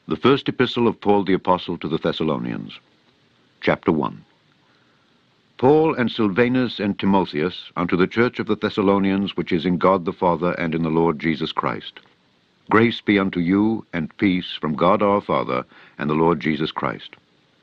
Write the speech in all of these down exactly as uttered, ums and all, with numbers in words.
The First Epistle of Paul the Apostle to the Thessalonians, Chapter one. Paul and Silvanus and Timotheus, unto the church of the Thessalonians, which is in God the Father and in the Lord Jesus Christ. Grace be unto you, and peace from God our Father and the Lord Jesus Christ.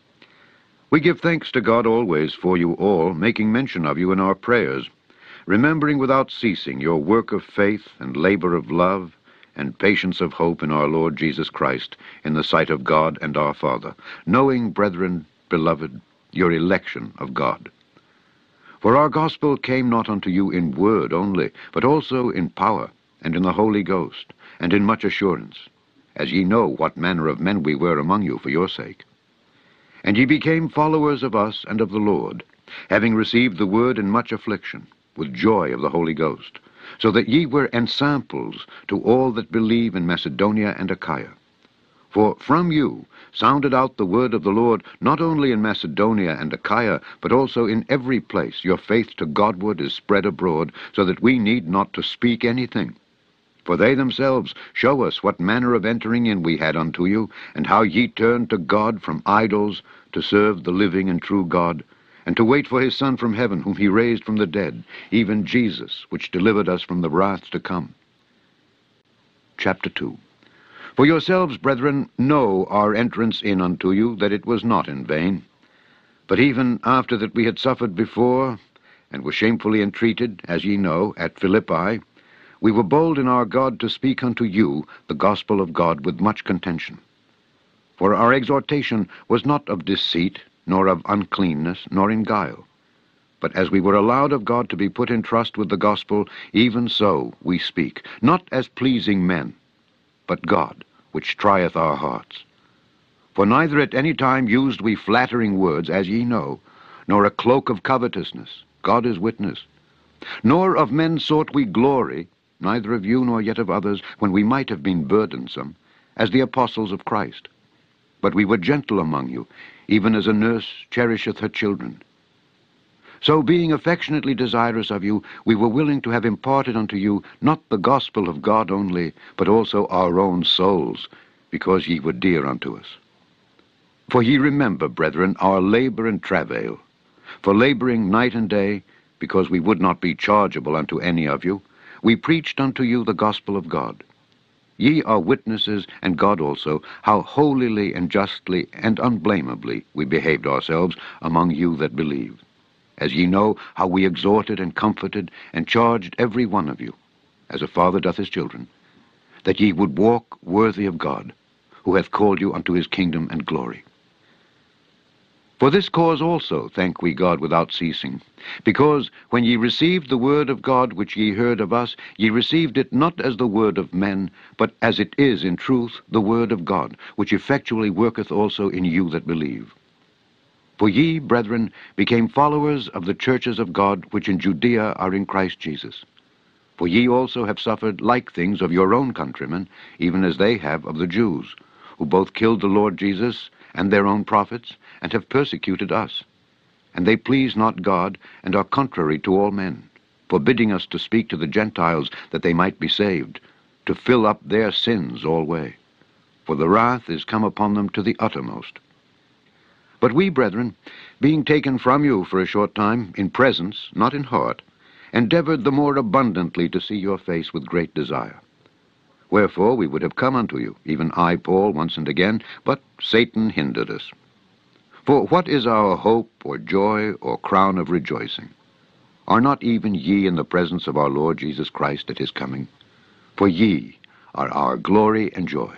We give thanks to God always for you all, making mention of you in our prayers, remembering without ceasing your work of faith and labor of love, and patience of hope in our Lord Jesus Christ, in the sight of God and our Father, knowing, brethren, beloved, your election of God. For our gospel came not unto you in word only, but also in power, and in the Holy Ghost, and in much assurance, as ye know what manner of men we were among you for your sake. And ye became followers of us and of the Lord, having received the word in much affliction, with joy of the Holy Ghost, so that ye were ensamples to all that believe in Macedonia and Achaia. For from you sounded out the word of the Lord, not only in Macedonia and Achaia, but also in every place your faith to Godward is spread abroad, so that we need not to speak anything. For they themselves show us what manner of entering in we had unto you, and how ye turned to God from idols to serve the living and true God, and to wait for his Son from heaven, whom he raised from the dead, even Jesus, which delivered us from the wrath to come. Chapter two. For yourselves, brethren, know our entrance in unto you, that it was not in vain. But even after that we had suffered before, and were shamefully entreated, as ye know, at Philippi, we were bold in our God to speak unto you the gospel of God with much contention. For our exhortation was not of deceit, nor of uncleanness, nor in guile. But as we were allowed of God to be put in trust with the gospel, even so we speak, not as pleasing men, but God, which trieth our hearts. For neither at any time used we flattering words, as ye know, nor a cloak of covetousness, God is witness. Nor of men sought we glory, neither of you nor yet of others, when we might have been burdensome, as the apostles of Christ. But we were gentle among you, even as a nurse cherisheth her children. So being affectionately desirous of you, we were willing to have imparted unto you not the gospel of God only, but also our own souls, because ye were dear unto us. For ye remember, brethren, our labor and travail, for laboring night and day, because we would not be chargeable unto any of you, we preached unto you the gospel of God. Ye are witnesses, and God also, how holily and justly and unblameably we behaved ourselves among you that believe, as ye know how we exhorted and comforted and charged every one of you, as a father doth his children, that ye would walk worthy of God, who hath called you unto his kingdom and glory. For this cause also thank we God without ceasing, because when ye received the word of God which ye heard of us, ye received it not as the word of men, but as it is in truth the word of God, which effectually worketh also in you that believe. For ye, brethren, became followers of the churches of God which in Judea are in Christ Jesus. For ye also have suffered like things of your own countrymen, even as they have of the Jews, who both killed the Lord Jesus and their own prophets, and have persecuted us. And they please not God, and are contrary to all men, forbidding us to speak to the Gentiles that they might be saved, to fill up their sins alway. For the wrath is come upon them to the uttermost. But we, brethren, being taken from you for a short time, in presence, not in heart, endeavored the more abundantly to see your face with great desire. Wherefore we would have come unto you, even I, Paul, once and again, but Satan hindered us. For what is our hope, or joy, or crown of rejoicing? Are not even ye in the presence of our Lord Jesus Christ at his coming? For ye are our glory and joy.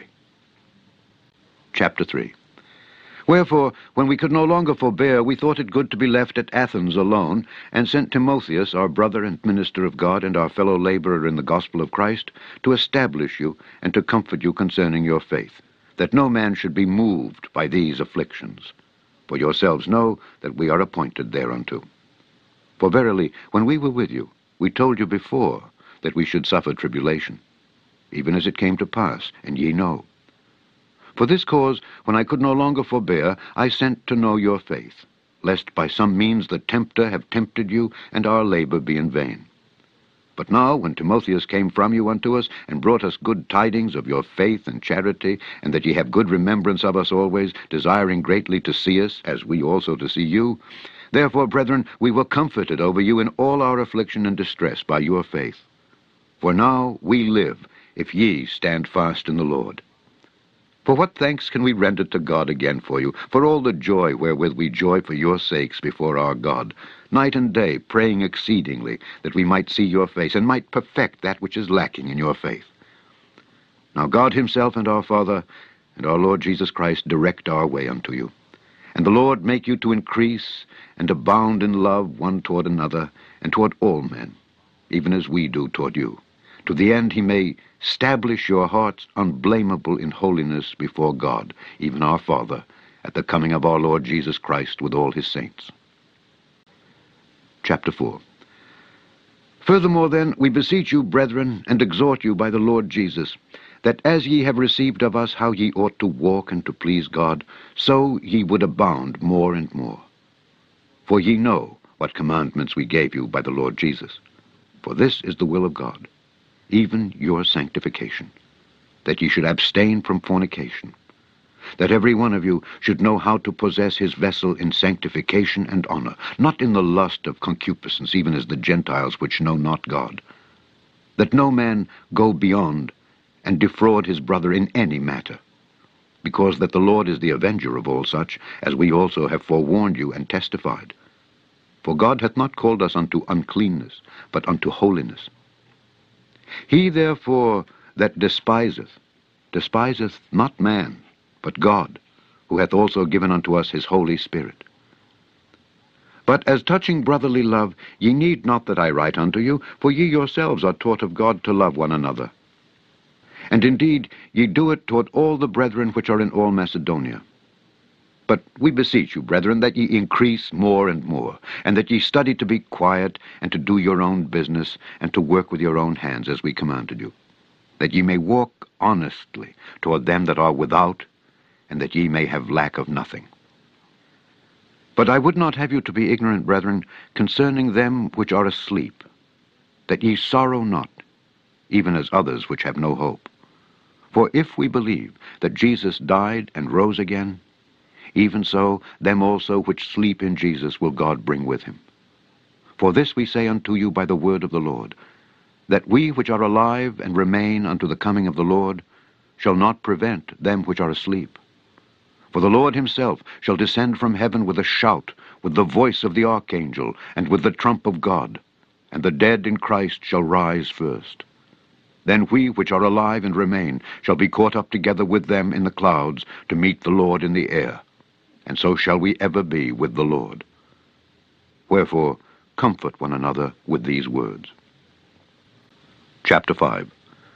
Chapter three. Wherefore, when we could no longer forbear, we thought it good to be left at Athens alone, and sent Timotheus, our brother and minister of God, and our fellow laborer in the gospel of Christ, to establish you, and to comfort you concerning your faith, that no man should be moved by these afflictions. For yourselves know that we are appointed thereunto. For verily, when we were with you, we told you before that we should suffer tribulation, even as it came to pass, and ye know. For this cause, when I could no longer forbear, I sent to know your faith, lest by some means the tempter have tempted you, and our labor be in vain. But now, when Timotheus came from you unto us, and brought us good tidings of your faith and charity, and that ye have good remembrance of us always, desiring greatly to see us, as we also to see you, therefore, brethren, we were comforted over you in all our affliction and distress by your faith. For now we live, if ye stand fast in the Lord. For what thanks can we render to God again for you, for all the joy wherewith we joy for your sakes before our God, night and day praying exceedingly, that we might see your face, and might perfect that which is lacking in your faith? Now God himself and our Father, and our Lord Jesus Christ, direct our way unto you. And the Lord make you to increase and abound in love one toward another, and toward all men, even as we do toward you, to the end he may establish your hearts unblameable in holiness before God, even our Father, at the coming of our Lord Jesus Christ with all his saints. Chapter four. Furthermore then, we beseech you, brethren, and exhort you by the Lord Jesus, that as ye have received of us how ye ought to walk and to please God, so ye would abound more and more. For ye know what commandments we gave you by the Lord Jesus. For this is the will of God, even your sanctification, that ye should abstain from fornication, that every one of you should know how to possess his vessel in sanctification and honor, not in the lust of concupiscence, even as the Gentiles which know not God, that no man go beyond and defraud his brother in any matter, because that the Lord is the avenger of all such, as we also have forewarned you and testified. For God hath not called us unto uncleanness, but unto holiness. He therefore that despiseth, despiseth not man, but God, who hath also given unto us his Holy Spirit. But as touching brotherly love, ye need not that I write unto you, for ye yourselves are taught of God to love one another. And indeed ye do it toward all the brethren which are in all Macedonia. But we beseech you, brethren, that ye increase more and more, and that ye study to be quiet, and to do your own business, and to work with your own hands, as we commanded you, that ye may walk honestly toward them that are without, and that ye may have lack of nothing. But I would not have you to be ignorant, brethren, concerning them which are asleep, that ye sorrow not, even as others which have no hope. For if we believe that Jesus died and rose again, even so them also which sleep in Jesus will God bring with him. For this we say unto you by the word of the Lord, that we which are alive and remain unto the coming of the Lord shall not prevent them which are asleep. For the Lord himself shall descend from heaven with a shout, with the voice of the archangel, and with the trump of God, and the dead in Christ shall rise first. Then we which are alive and remain shall be caught up together with them in the clouds to meet the Lord in the air, and so shall we ever be with the Lord. Wherefore, comfort one another with these words. Chapter five.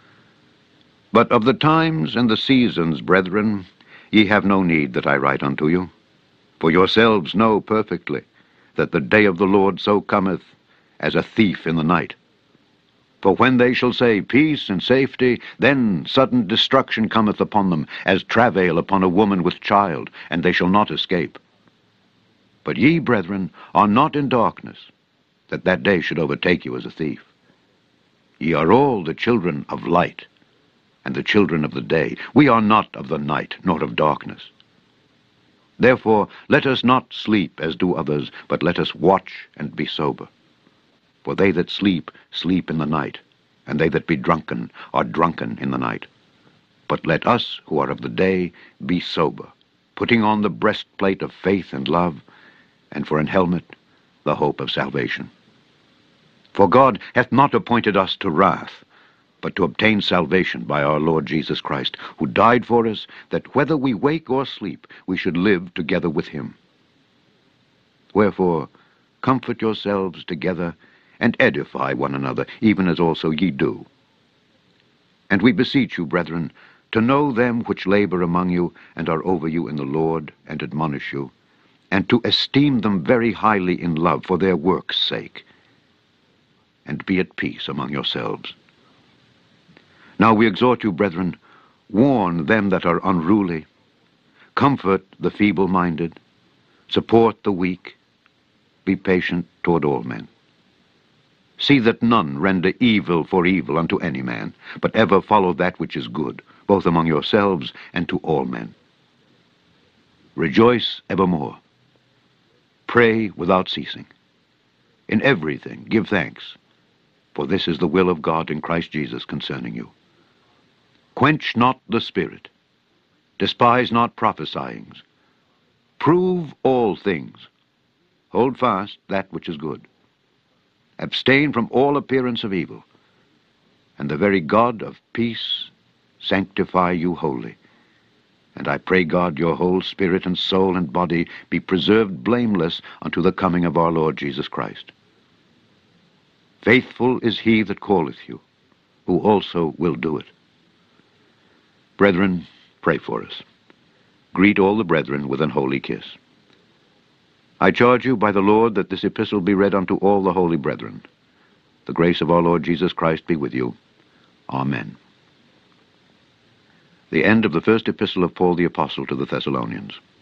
But of the times and the seasons, brethren, ye have no need that I write unto you. For yourselves know perfectly that the day of the Lord so cometh as a thief in the night. For when they shall say, Peace and safety, then sudden destruction cometh upon them, as travail upon a woman with child, and they shall not escape. But ye, brethren, are not in darkness, that that day should overtake you as a thief. Ye are all the children of light, and the children of the day. We are not of the night, nor of darkness. Therefore let us not sleep as do others, but let us watch and be sober. For they that sleep, sleep in the night, and they that be drunken are drunken in the night. But let us who are of the day be sober, putting on the breastplate of faith and love, and for an helmet the hope of salvation. For God hath not appointed us to wrath, but to obtain salvation by our Lord Jesus Christ, who died for us, that whether we wake or sleep, we should live together with him. Wherefore, comfort yourselves together, and edify one another, even as also ye do. And we beseech you, brethren, to know them which labor among you, and are over you in the Lord, and admonish you, and to esteem them very highly in love for their work's sake, and be at peace among yourselves. Now we exhort you, brethren, warn them that are unruly, comfort the feeble-minded, support the weak, be patient toward all men. See that none render evil for evil unto any man, but ever follow that which is good, both among yourselves and to all men. Rejoice evermore. Pray without ceasing. In everything give thanks, for this is the will of God in Christ Jesus concerning you. Quench not the spirit. Despise not prophesying. Prove all things. Hold fast that which is good. Abstain from all appearance of evil. And the very God of peace sanctify you wholly. And I pray God your whole spirit and soul and body be preserved blameless unto the coming of our Lord Jesus Christ. Faithful is he that calleth you, who also will do it. Brethren, pray for us. Greet all the brethren with an holy kiss. I charge you by the Lord that this epistle be read unto all the holy brethren. The grace of our Lord Jesus Christ be with you. Amen. The end of the first epistle of Paul the Apostle to the Thessalonians.